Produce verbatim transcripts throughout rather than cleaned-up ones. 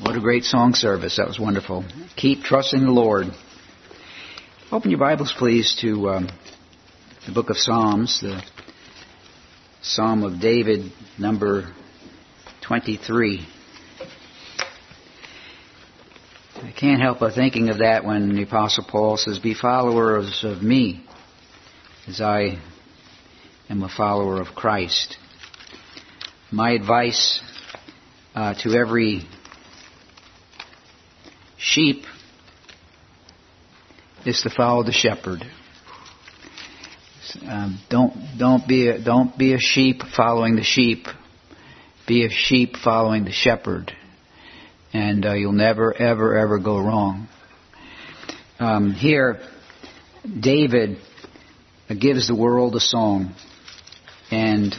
What a great song service. That was wonderful. Keep trusting the Lord. Open your Bibles, please, to um, the book of Psalms, the Psalm of David, number twenty-three. I can't help but thinking of that when the Apostle Paul says, "Be followers of me, as I am a follower of Christ." My advice uh, to every sheep is to follow the shepherd. Um, don't don't be a, don't be a sheep following the sheep. Be a sheep following the shepherd, and uh, you'll never ever ever go wrong. Um, here, David gives the world a song, and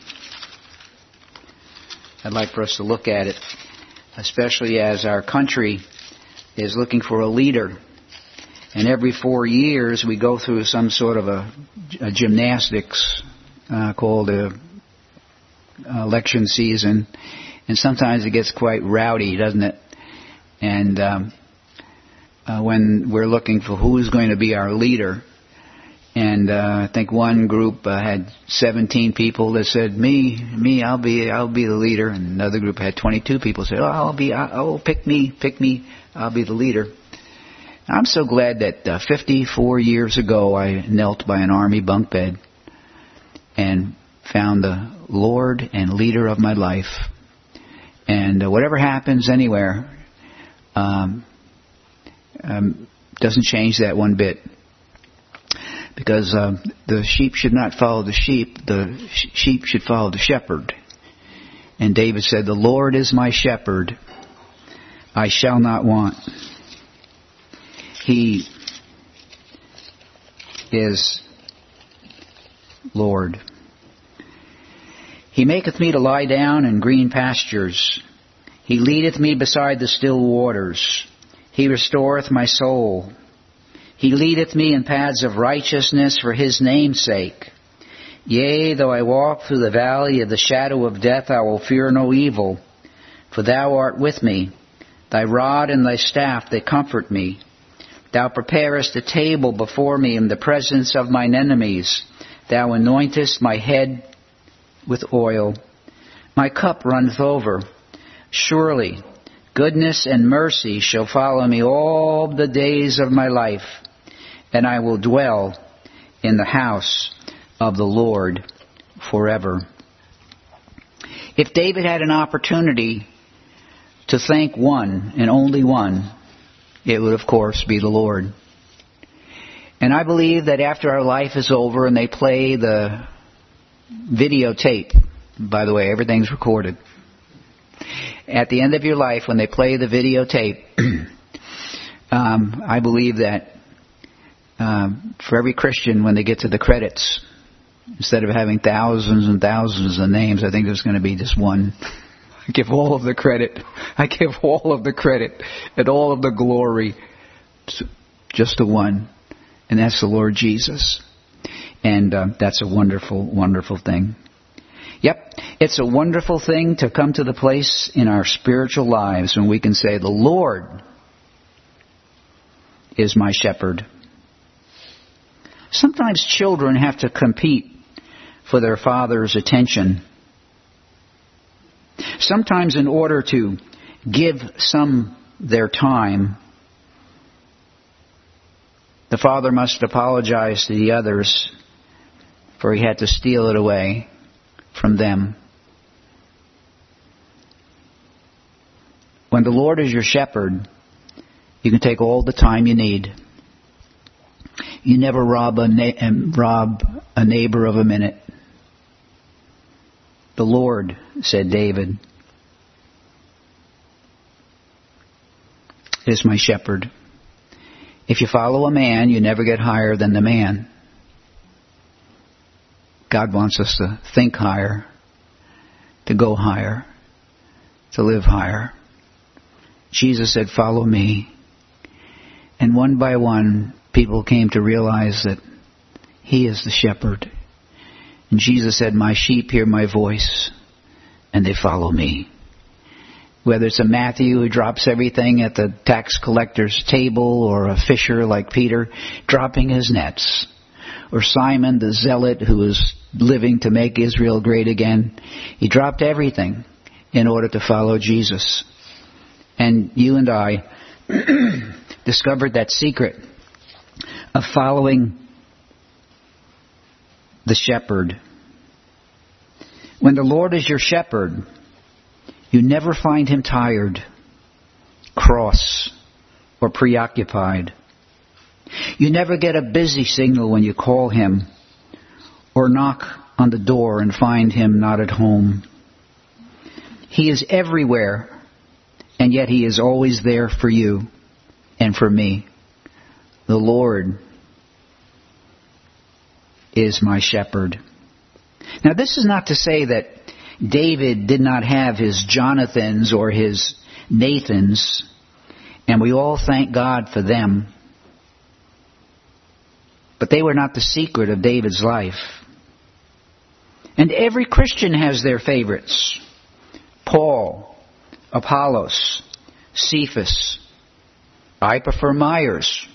I'd like for us to look at it, especially as our country is looking for a leader. And every four years we go through some sort of a, a gymnastics uh, called a, a election season. And sometimes it gets quite rowdy, doesn't it? And um, uh, when we're looking for who's going to be our leader, and uh, I think one group uh, had seventeen people that said, "Me, me, I'll be, I'll be the leader." And another group had twenty-two people said, "Oh, I'll be, oh, pick me, pick me, I'll be the leader." I'm so glad that uh, fifty-four years ago I knelt by an army bunk bed and found the Lord and leader of my life. And uh, whatever happens anywhere um, um, doesn't change that one bit. Because uh, the sheep should not follow the sheep. The sh- sheep should follow the shepherd. And David said, "The Lord is my shepherd. I shall not want." He is Lord. He maketh me to lie down in green pastures. He leadeth me beside the still waters. He restoreth my soul. He leadeth me in paths of righteousness for his name's sake. Yea, though I walk through the valley of the shadow of death, I will fear no evil. For thou art with me. Thy rod and thy staff, they comfort me. Thou preparest a table before me in the presence of mine enemies. Thou anointest my head with oil. My cup runneth over. Surely goodness and mercy shall follow me all the days of my life, and I will dwell in the house of the Lord forever. If David had an opportunity to thank one and only one, it would of course be the Lord. And I believe that after our life is over and they play the videotape, by the way, everything's recorded. At the end of your life, when they play the videotape, um, I believe that um, for every Christian, when they get to the credits, instead of having thousands and thousands of names, I think there's going to be just one. I give all of the credit. I give all of the credit and all of the glory to just the one, and that's the Lord Jesus. And uh, that's a wonderful, wonderful thing. Yep, it's a wonderful thing to come to the place in our spiritual lives when we can say, "The Lord is my shepherd." Sometimes children have to compete for their father's attention. Sometimes in order to give some their time, the father must apologize to the others for he had to steal it away from them. When the Lord is your shepherd, you can take all the time you need. You never rob a, na- rob a neighbor of a minute. The Lord, said David, is my shepherd. If you follow a man, you never get higher than the man. God wants us to think higher, to go higher, to live higher. Jesus said, "Follow me." And one by one, people came to realize that he is the shepherd. And Jesus said, "My sheep hear my voice, and they follow me." Whether it's a Matthew who drops everything at the tax collector's table, or a fisher like Peter dropping his nets, or Simon the zealot who was living to make Israel great again. He dropped everything in order to follow Jesus. And you and I discovered that secret of following the shepherd. When the Lord is your shepherd, you never find him tired, cross, or preoccupied. You never get a busy signal when you call him, or knock on the door and find him not at home. He is everywhere, and yet he is always there for you and for me. The Lord is my shepherd. Now, this is not to say that David did not have his Jonathans or his Nathans, and we all thank God for them. But they were not the secret of David's life. And every Christian has their favorites. Paul, Apollos, Cephas. I prefer Myers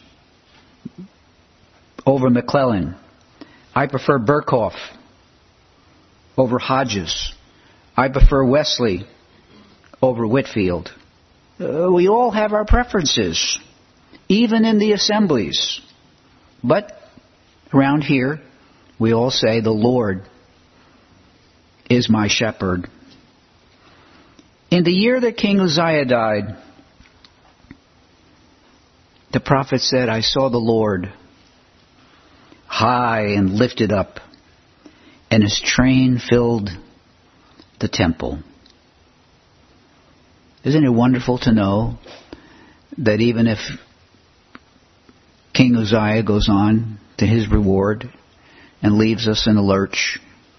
over McClellan. I prefer Burkhoff over Hodges. I prefer Wesley over Whitfield. Uh, we all have our preferences, even in the assemblies. But around here, we all say, the Lord is my shepherd. In the year that King Uzziah died, the prophet said, I saw the Lord high and lifted up, and his train filled the temple. Isn't it wonderful to know that even if King Uzziah goes on to his reward and leaves us in a lurch,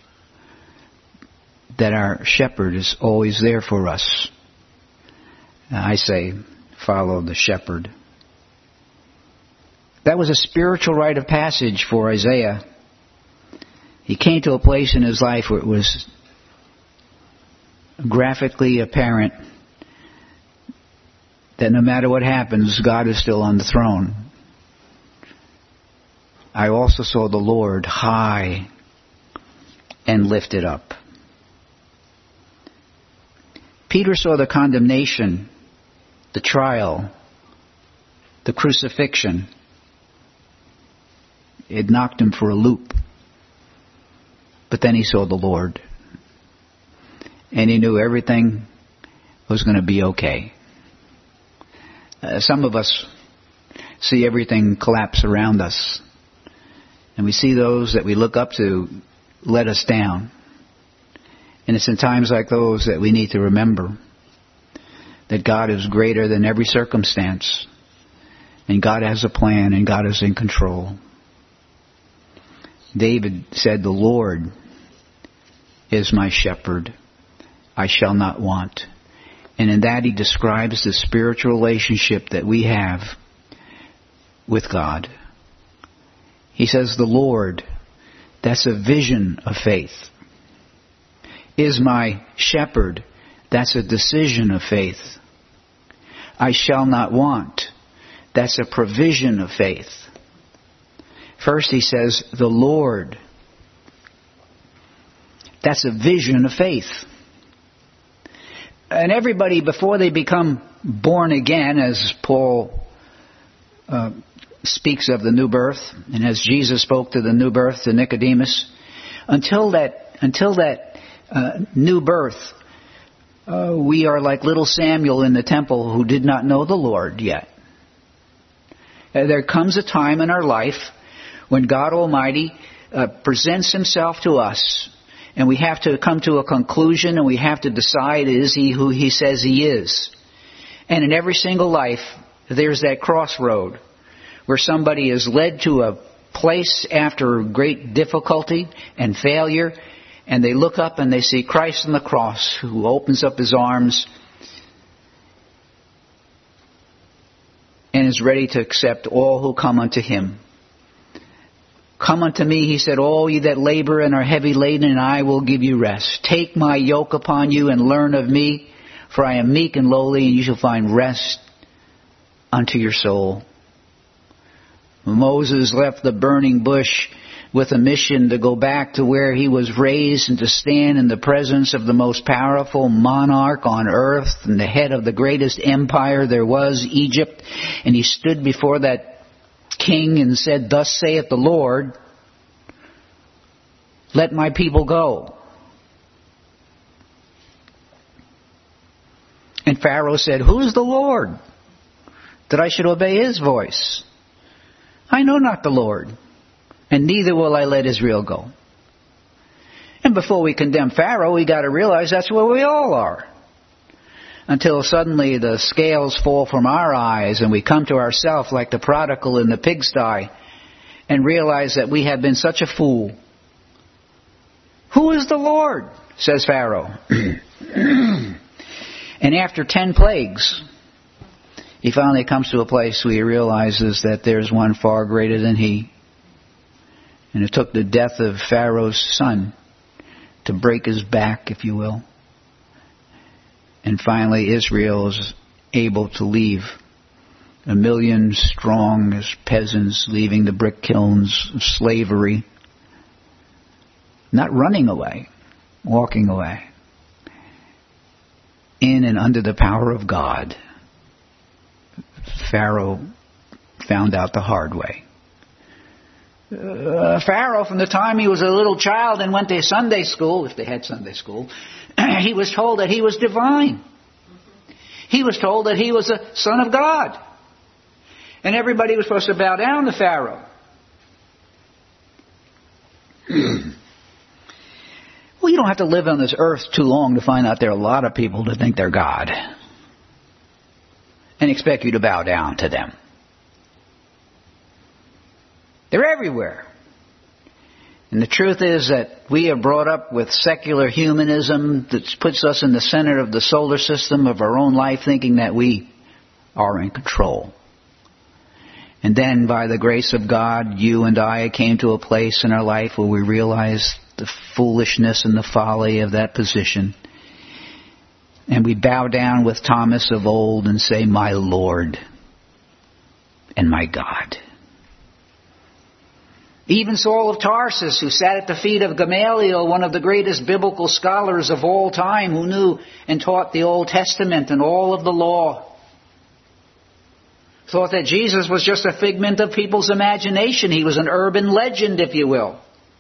that our shepherd is always there for us? I say, follow the shepherd. That was a spiritual rite of passage for Isaiah. He came to a place in his life where it was graphically apparent that no matter what happens, God is still on the throne. I also saw the Lord high and lifted up. Peter saw the condemnation, the trial, the crucifixion. It knocked him for a loop. But then he saw the Lord. And he knew everything was going to be okay. Uh, some of us see everything collapse around us. And we see those that we look up to let us down. And it's in times like those that we need to remember that God is greater than every circumstance. And God has a plan, and God is in control. David said, the Lord is my shepherd. I shall not want. And in that he describes the spiritual relationship that we have with God. He says, the Lord, that's a vision of faith. Is my shepherd, that's a decision of faith. I shall not want, that's a provision of faith. First he says, the Lord. That's a vision of faith. And everybody, before they become born again, as Paul uh, speaks of the new birth, and as Jesus spoke to the new birth to Nicodemus, until that, until that uh, new birth, uh, we are like little Samuel in the temple who did not know the Lord yet. Uh, there comes a time in our life when God Almighty uh, presents himself to us, and we have to come to a conclusion, and we have to decide, is he who he says he is? And in every single life, there's that crossroad where somebody is led to a place after great difficulty and failure, and they look up and they see Christ on the cross, who opens up his arms and is ready to accept all who come unto him. Come unto me, he said, all ye that labor and are heavy laden, and I will give you rest. Take my yoke upon you and learn of me, For I am meek and lowly, and you shall find rest unto your soul. Moses left the burning bush with a mission to go back to where he was raised and to stand in the presence of the most powerful monarch on earth and the head of the greatest empire there was, Egypt. And he stood before that king and said, "Thus saith the Lord, let my people go." And Pharaoh said, "Who is the Lord, that I should obey his voice? I know not the Lord, and neither will I let Israel go." And before we condemn Pharaoh, we got to realize that's where we all are. Until suddenly the scales fall from our eyes and we come to ourselves like the prodigal in the pigsty and realize that we have been such a fool. "Who is the Lord?" says Pharaoh. And after ten plagues, he finally comes to a place where he realizes that there's one far greater than he. And it took the death of Pharaoh's son to break his back, if you will. And finally Israel is able to leave, a million strong as peasants leaving the brick kilns of slavery. Not running away, walking away. In and under the power of God. Pharaoh found out the hard way. Uh, Pharaoh, from the time he was a little child and went to Sunday school, if they had Sunday school, he was told that he was divine. He was told that he was a son of God. And everybody was supposed to bow down to Pharaoh. Well, you don't have to live on this earth too long to find out there are a lot of people that think they're God and expect you to bow down to them. They're everywhere. And the truth is that we are brought up with secular humanism that puts us in the center of the solar system of our own life, thinking that we are in control. And then by the grace of God, you and I came to a place in our life where we realized the foolishness and the folly of that position. And we bow down with Thomas of old and say, "My Lord and my God." Even Saul of Tarsus, who sat at the feet of Gamaliel, one of the greatest biblical scholars of all time, who knew and taught the Old Testament and all of the law, thought that Jesus was just a figment of people's imagination. He was an urban legend, if you will.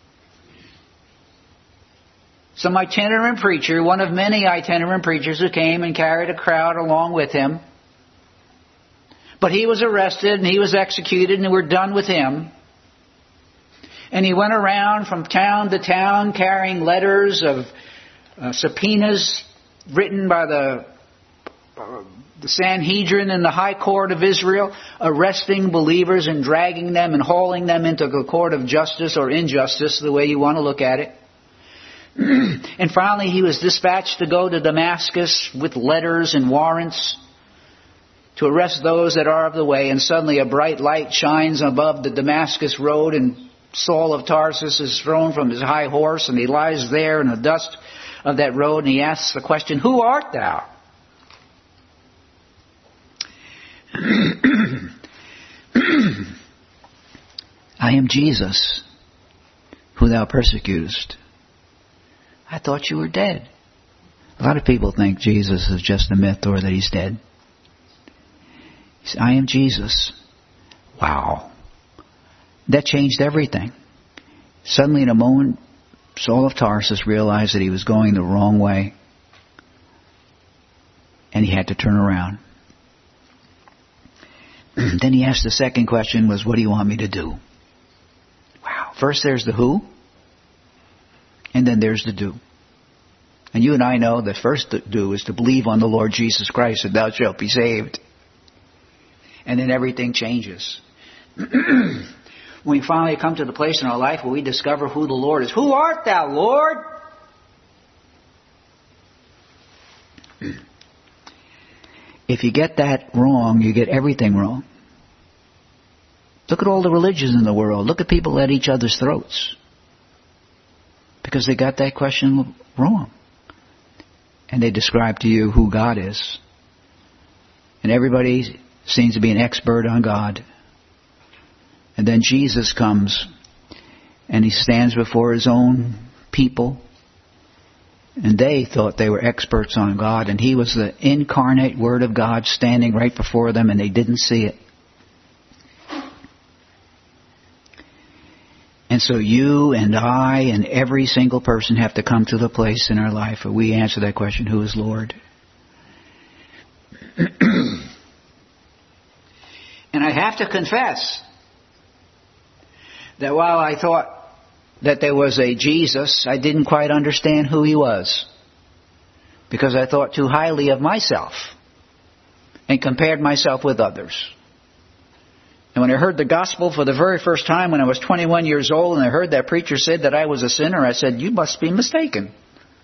Some itinerant preacher, one of many itinerant preachers who came and carried a crowd along with him. But he was arrested and he was executed and we're done with him. And he went around from town to town carrying letters of uh, subpoenas written by the, uh, the Sanhedrin in the High Court of Israel, arresting believers and dragging them and hauling them into the court of justice or injustice, the way you want to look at it. And finally he was dispatched to go to Damascus with letters and warrants to arrest those that are of the way. And suddenly a bright light shines above the Damascus road, and Saul of Tarsus is thrown from his high horse, and he lies there in the dust of that road, and he asks the question, "Who art thou?" "I am Jesus, who thou persecutest. I thought you were dead." A lot of people think Jesus is just a myth or that he's dead. He said, "I am Jesus." Wow. That changed everything. Suddenly in a moment, Saul of Tarsus realized that he was going the wrong way. And he had to turn around. Then he asked the second question was, "What do you want me to do?" Wow. First there's the who. And then there's the do. And you and I know that first the do is to believe on the Lord Jesus Christ and thou shalt be saved. And then everything changes. When we finally come to the place in our life where we discover who the Lord is. "Who art thou, Lord?" If you get that wrong, you get everything wrong. Look at all the religions in the world. Look at people at each other's throats. Because they got that question wrong. and they describe to you who God is. And everybody seems to be an expert on God. And then Jesus comes and he stands before his own people. And they thought they were experts on God. And he was the incarnate Word of God standing right before them, and they didn't see it. And so you and I and every single person have to come to the place in our life where we answer that question, who is Lord? And I have to confess that while I thought that there was a Jesus, I didn't quite understand who he was, because I thought too highly of myself and compared myself with others. And when I heard the gospel for the very first time when I was twenty-one years old, and I heard that preacher said that I was a sinner, I said, you must be mistaken.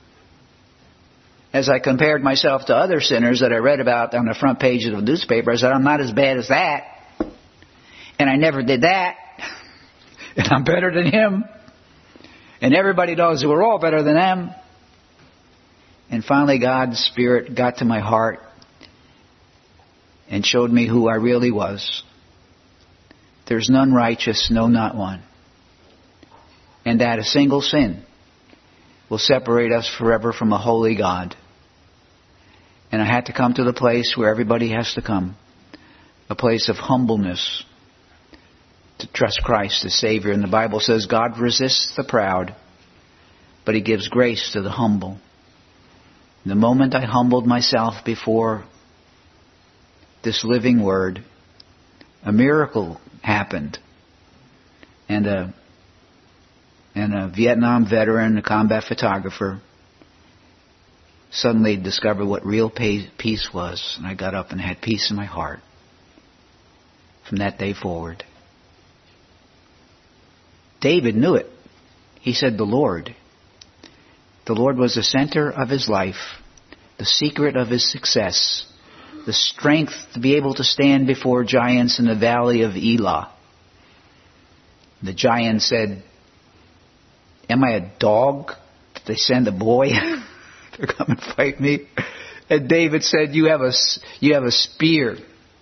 As I compared myself to other sinners that I read about on the front page of the newspaper, I said, I'm not as bad as that. And I never did that. And I'm better than him. And everybody knows that we're all better than them. And finally God's Spirit got to my heart and showed me who I really was. There's none righteous, no, not one. And that a single sin will separate us forever from a holy God. And I had to come to the place where everybody has to come. A place of humbleness. To trust Christ as Savior. And the Bible says God resists the proud, but he gives grace to the humble. The moment I humbled myself before this living Word, a miracle happened. And a, and a Vietnam veteran, a combat photographer, suddenly discovered what real peace was. And I got up and had peace in my heart from that day forward. David knew it. He said the Lord. The Lord was the center of his life, the secret of his success, the strength to be able to stand before giants in the valley of Elah. The giant said, am I a dog? Did they send a boy to come and fight me? And David said, you have a, you have a spear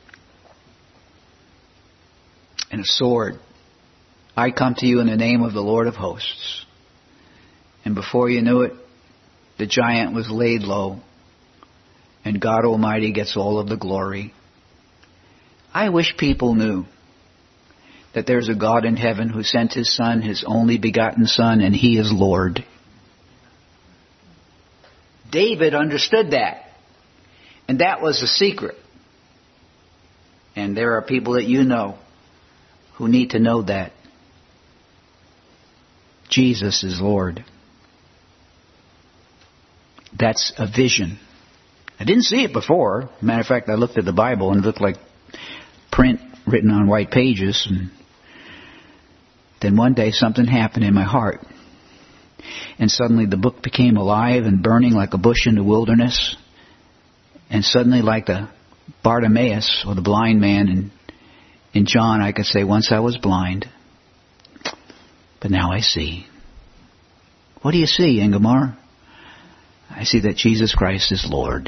and a sword. I come to you in the name of the Lord of hosts. And before you knew it, the giant was laid low. And God Almighty gets all of the glory. I wish people knew that there's a God in heaven who sent his Son, his only begotten Son, and he is Lord. David understood that. And that was the secret. And there are people that you know who need to know that. Jesus is Lord. That's a vision. I didn't see it before. Matter of fact, I looked at the Bible and it looked like print written on white pages. And then one day something happened in my heart. And suddenly the book became alive and burning like a bush in the wilderness. And suddenly, like the Bartimaeus, or the blind man in, in John, I could say, once I was blind, but now I see. What do you see, Ingomar? I see that Jesus Christ is Lord.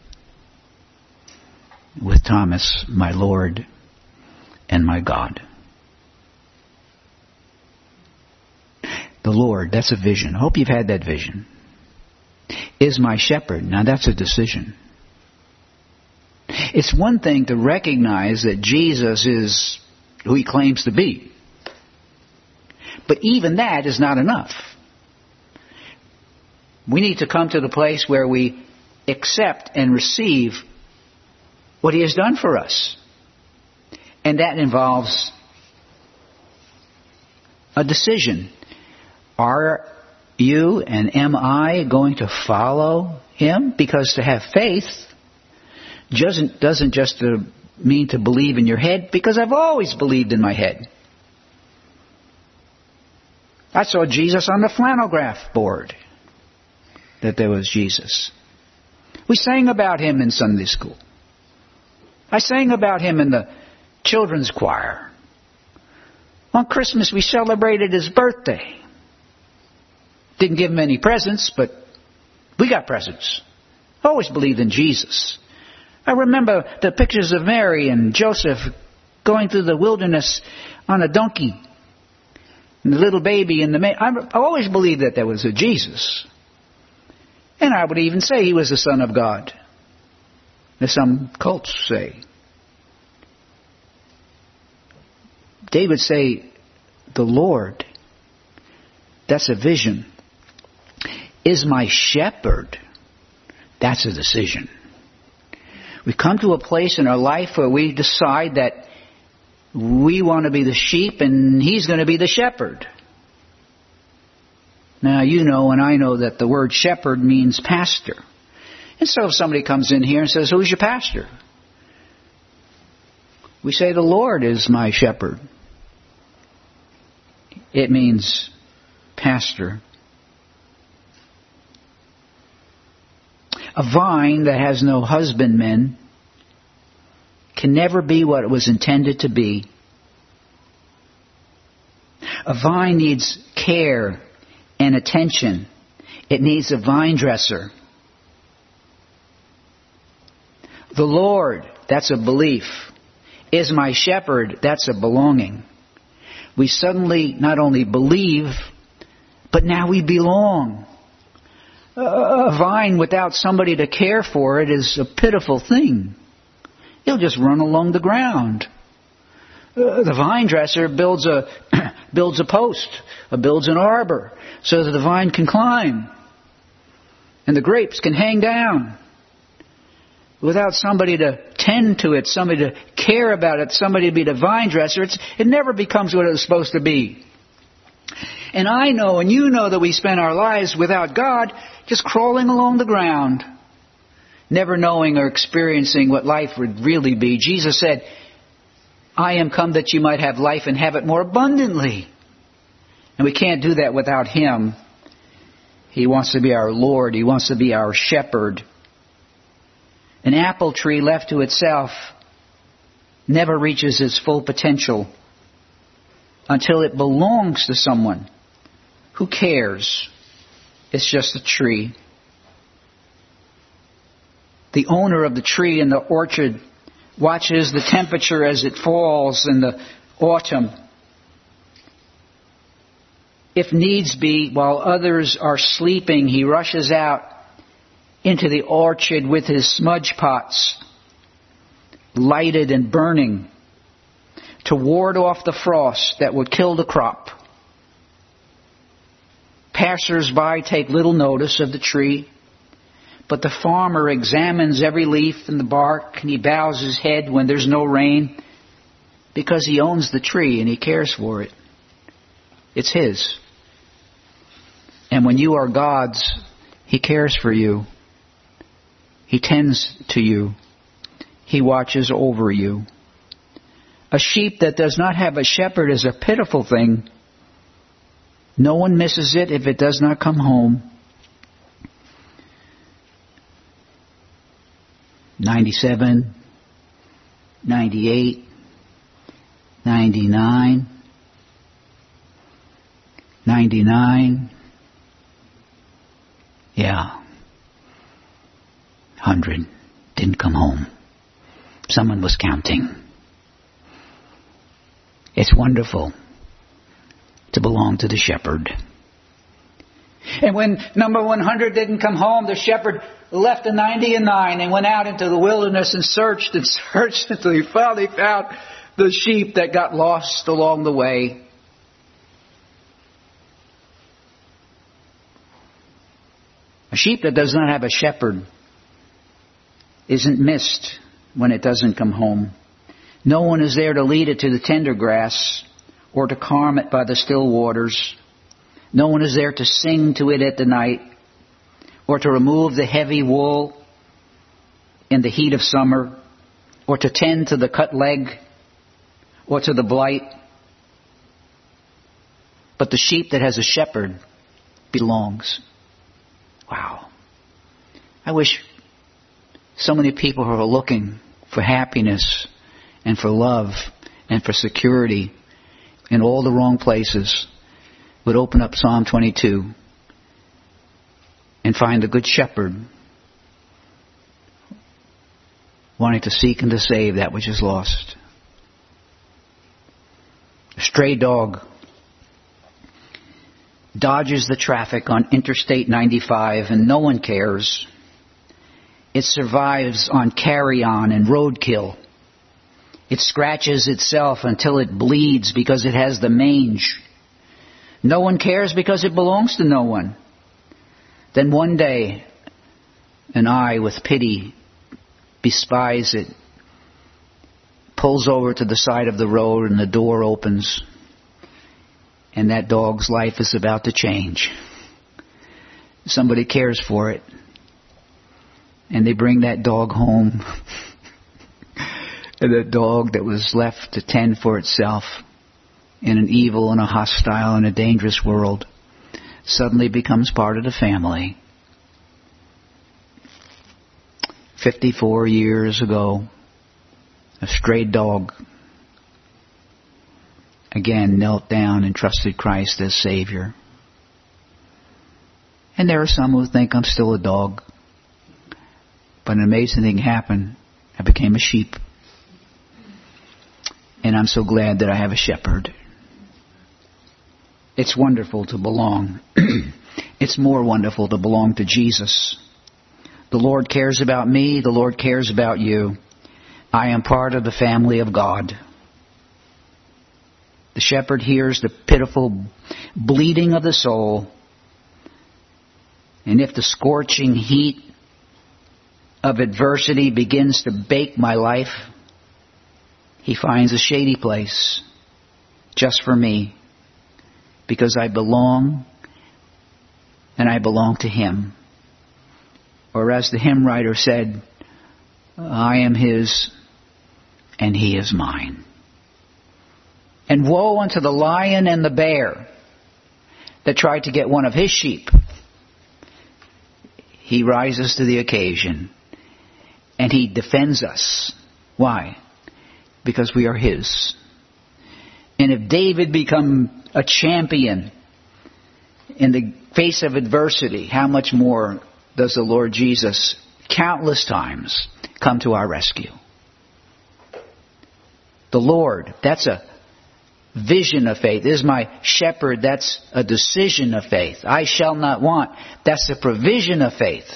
With Thomas, my Lord and my God. The Lord, that's a vision. I hope you've had that vision. Is my shepherd. Now that's a decision. It's one thing to recognize that Jesus is who he claims to be. But even that is not enough. We need to come to the place where we accept and receive what he has done for us. And that involves a decision. Are you and am I going to follow him? Because to have faith doesn't, doesn't just uh, mean to believe in your head, because I've always believed in my head. I saw Jesus on the flannel graph board, that there was Jesus. We sang about him in Sunday school. I sang about him in the children's choir. On Christmas we celebrated his birthday. Didn't give him any presents, but we got presents. I always believed in Jesus. I remember the pictures of Mary and Joseph going through the wilderness on a donkey. And the little baby in the... Ma- I, I always believed that there was a Jesus. And I would even say he was the Son of God, as some cults say. They would say, the Lord, that's a vision, is my shepherd. That's a decision. We come to a place in our life where we decide that we want to be the sheep and he's going to be the shepherd. Now, you know and I know that the word shepherd means pastor. And so if somebody comes in here and says, who's your pastor? We say, the Lord is my shepherd. It means pastor. A vine that has no husbandman can never be what it was intended to be. A vine needs care and attention. It needs a vine dresser. The Lord, that's a belief, is my shepherd, that's a belonging. We suddenly not only believe, but now we belong. A vine without somebody to care for it is a pitiful thing. It'll just run along the ground. Uh, the vine dresser builds a builds a post, uh, builds an arbor, so that the vine can climb, and the grapes can hang down. Without somebody to tend to it, somebody to care about it, somebody to be the vine dresser, it's, it never becomes what it was supposed to be. And I know and you know that we spend our lives without God just crawling along the ground, never knowing or experiencing what life would really be. Jesus said, I am come that you might have life and have it more abundantly. And we can't do that without Him. He wants to be our Lord. He wants to be our shepherd. An apple tree left to itself never reaches its full potential until it belongs to someone. Who cares? It's just a tree. The owner of the tree in the orchard watches the temperature as it falls in the autumn. If needs be, while others are sleeping, he rushes out into the orchard with his smudge pots, lighted and burning, to ward off the frost that would kill the crop. Passers-by take little notice of the tree, but the farmer examines every leaf and the bark, and he bows his head when there's no rain, because he owns the tree and he cares for it. It's his. And when you are God's, He cares for you. He tends to you. He watches over you. A sheep that does not have a shepherd is a pitiful thing. No one misses it if it does not come home. ninety-seven, ninety-eight, ninety-nine, ninety-nine. Yeah. one hundred didn't come home. Someone was counting. It's wonderful to belong to the shepherd. And when number one hundred didn't come home, the shepherd left the ninety and nine and went out into the wilderness and searched and searched until he finally found the sheep that got lost along the way. A sheep that does not have a shepherd isn't missed when it doesn't come home. No one is there to lead it to the tender grass or to calm it by the still waters. No one is there to sing to it at the night or to remove the heavy wool in the heat of summer or to tend to the cut leg or to the blight. But the sheep that has a shepherd belongs. Wow. I wish so many people who are looking for happiness and for love and for security in all the wrong places would open up Psalm twenty-two and find the Good Shepherd wanting to seek and to save that which is lost. A stray dog dodges the traffic on Interstate ninety-five and no one cares. It survives on carry-on and roadkill. It scratches itself until it bleeds because it has the mange. No one cares because it belongs to no one. Then one day, an eye with pity bespies it, pulls over to the side of the road, and the door opens. And that dog's life is about to change. Somebody cares for it. And they bring that dog home. And that dog that was left to tend for itself in an evil and a hostile and a dangerous world suddenly becomes part of the family. Fifty-four years ago, a stray dog again knelt down and trusted Christ as Savior. And there are some who think I'm still a dog. But an amazing thing happened. I became a sheep. And I'm so glad that I have a shepherd. It's wonderful to belong. It's more wonderful to belong to Jesus. The Lord cares about me. The Lord cares about you. I am part of the family of God. The shepherd hears the pitiful bleating of the soul. And if the scorching heat of adversity begins to bake my life, he finds a shady place just for me, because I belong and I belong to him. Or as the hymn writer said, I am his and he is mine. And woe unto the lion and the bear that tried to get one of his sheep. He rises to the occasion and he defends us. Why? Because we are his. And if David become a champion in the face of adversity, how much more does the Lord Jesus countless times come to our rescue? The Lord, that's a vision of faith. Is my shepherd, that's a decision of faith. I shall not want, that's a provision of faith.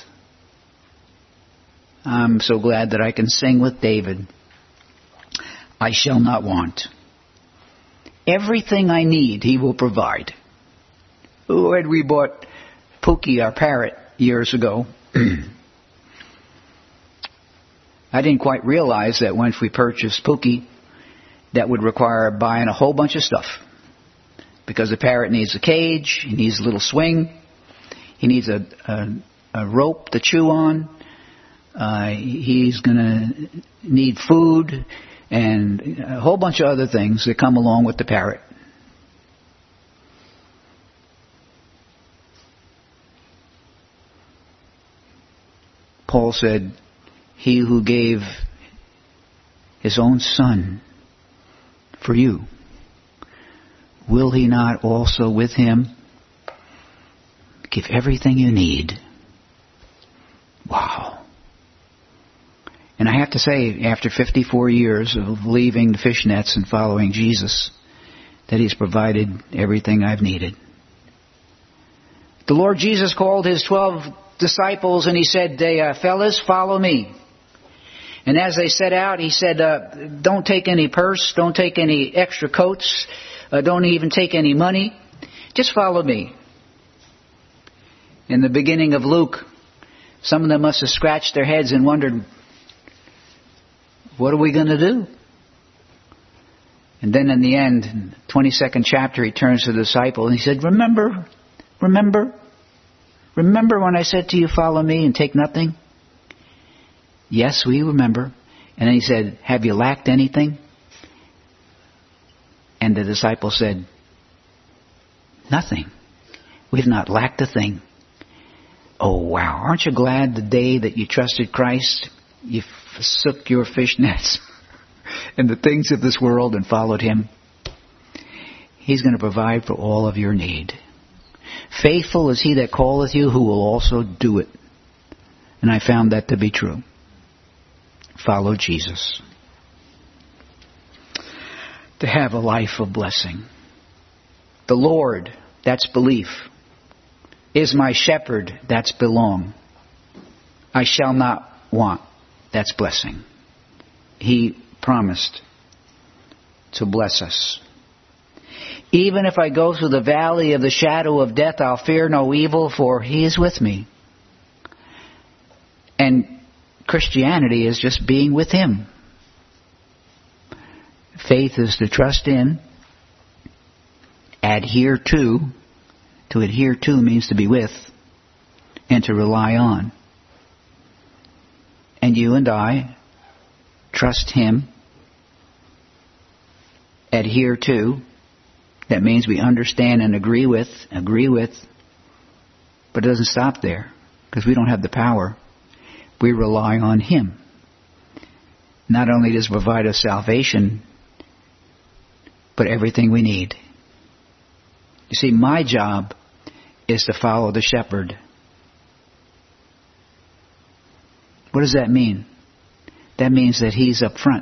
I'm so glad that I can sing with David. I shall not want. Everything I need, he will provide. When we bought Pookie, our parrot, years ago, I didn't quite realize that once we purchased Pookie, that would require buying a whole bunch of stuff. Because the parrot needs a cage, he needs a little swing, he needs a, a, a rope to chew on, uh, he's going to need food, and a whole bunch of other things that come along with the parrot. Paul said, he who gave his own son for you, will he not also with him give everything you need? Wow. And I have to say, after fifty-four years of leaving the fishnets and following Jesus, that he's provided everything I've needed. The Lord Jesus called his twelve disciples and he said, hey, uh, fellas, follow me. And as they set out, he said, uh, don't take any purse, don't take any extra coats, uh, don't even take any money. Just follow me. In the beginning of Luke, some of them must have scratched their heads and wondered, what are we going to do? And then in the end, in the twenty-second chapter, he turns to the disciple and he said, remember, remember, remember when I said to you, follow me and take nothing? Yes, we remember. And then he said, have you lacked anything? And the disciple said, nothing. We've not lacked a thing. Oh, wow. Aren't you glad the day that you trusted Christ, you forsook your fishnets and the things of this world and followed him? He's going to provide for all of your need. Faithful is he that calleth you, who will also do it. And I found that to be true. follow Jesus. To have a life of blessing. The Lord, that's belief, is my shepherd, that's belong. I shall not want, that's blessing. He promised to bless us. Even if I go through the valley of the shadow of death, I'll fear no evil, for He is with me. And Christianity is just being with Him. Faith is to trust in, adhere to. To adhere to means to be with, and to rely on. And you and I trust Him, adhere to. That means we understand and agree with, agree with. But it doesn't stop there, because we don't have the power. We rely on Him. Not only does He provide us salvation, but everything we need. You see, my job is to follow the shepherd. What does that mean? That means that He's up front.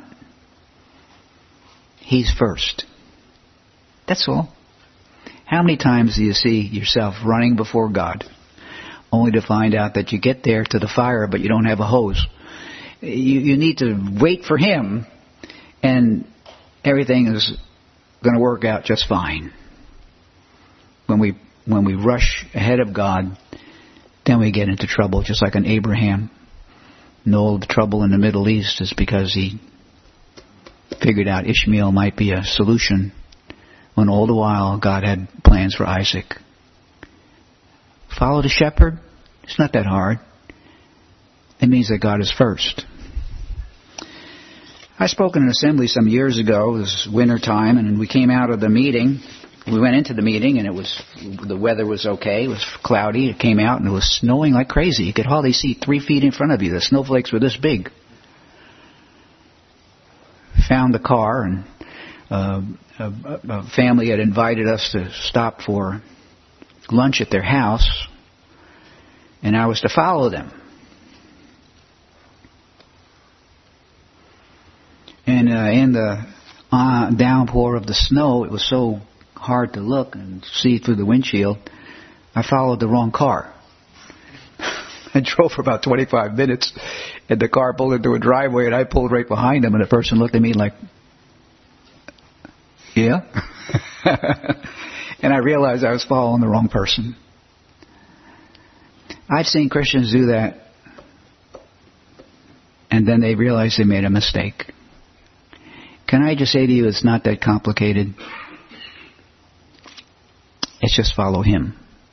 He's first. That's all. How many times do you see yourself running before God, only to find out that you get there to the fire, but you don't have a hose? You, you need to wait for Him, and everything is going to work out just fine. When we when we rush ahead of God, then we get into trouble, just like an Abraham. And all the trouble in the Middle East is because he figured out Ishmael might be a solution, when all the while God had plans for Isaac. Follow the shepherd? It's not that hard. It means that God is first. I spoke in an assembly some years ago. It was winter time, and we came out of the meeting. We went into the meeting, and it was the weather was okay. It was cloudy. It came out, and it was snowing like crazy. You could hardly see three feet in front of you. The snowflakes were this big. Found the car, and uh, a, a family had invited us to stop for lunch at their house, and I was to follow them. And uh, in the uh, downpour of the snow, it was so hard to look and see through the windshield, I followed the wrong car. I drove for about twenty-five minutes, and the car pulled into a driveway, and I pulled right behind him, and the person looked at me like, yeah? And I realized I was following the wrong person. I've seen Christians do that, and then they realize they made a mistake. Can I just say to you, it's not that complicated. It's just follow Him.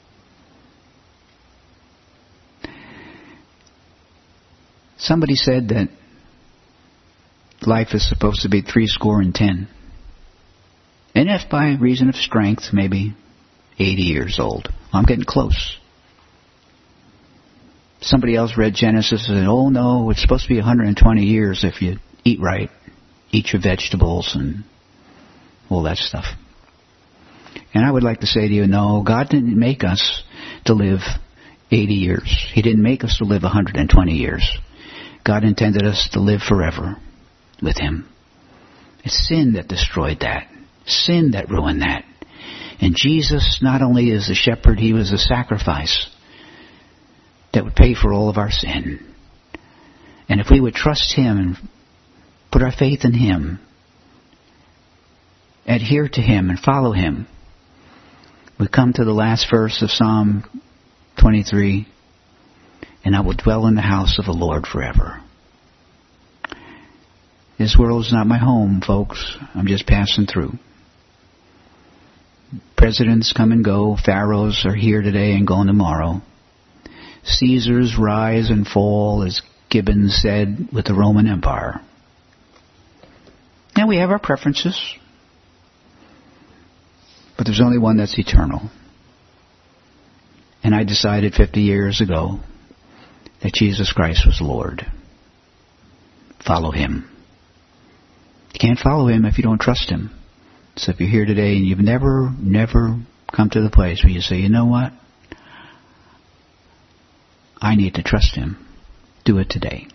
Somebody said that life is supposed to be three score and ten. And if by reason of strength, maybe eighty years old. I'm getting close. Somebody else read Genesis and said, oh no, it's supposed to be one hundred twenty years if you eat right, eat your vegetables and all that stuff. And I would like to say to you, no, God didn't make us to live eighty years. He didn't make us to live one hundred twenty years. God intended us to live forever with Him. It's sin that destroyed that. Sin that ruined that. And Jesus not only is the shepherd, He was a sacrifice that would pay for all of our sin. And if we would trust Him and put our faith in Him, adhere to Him and follow Him, we come to the last verse of Psalm twenty-three, and I will dwell in the house of the Lord forever. This world is not my home, folks. I'm just passing through. Presidents come and go. Pharaohs are here today and gone tomorrow. Caesars rise and fall, as Gibbon said, with the Roman Empire. Now we have our preferences, but there's only one that's eternal. And I decided fifty years ago that Jesus Christ was Lord. Follow Him. You can't follow Him if you don't trust Him. So if you're here today and you've never, never come to the place where you say, you know what? I need to trust Him. Do it today.